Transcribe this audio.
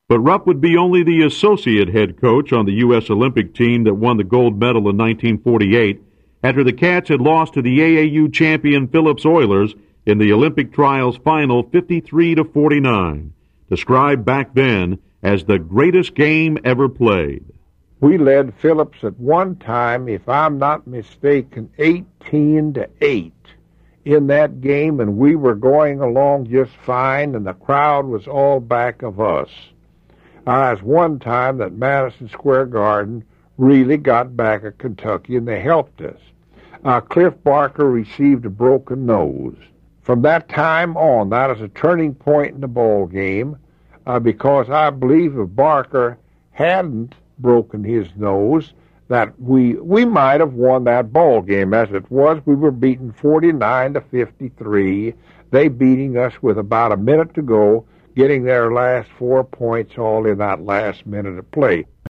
But Rupp would be only the associate head coach on the U.S. Olympic team that won the gold medal in 1948 after the Cats had lost to the AAU champion Phillips Oilers in the Olympic trials final 53-49, described back then as the greatest game ever played. We led Phillips at one time, if I'm not mistaken, 18-8 in that game, and we were going along just fine, and the crowd was all back of us. There's one time that Madison Square Garden really got back at Kentucky, and they helped us. Cliff Barker received a broken nose. From that time on, that is a turning point in the ball game, because I believe if Barker hadn't broken his nose, that we might have won that ball game. As it was, we were beaten 49-53. They beating us with about a minute to go, getting their last 4 points all in that last minute of play.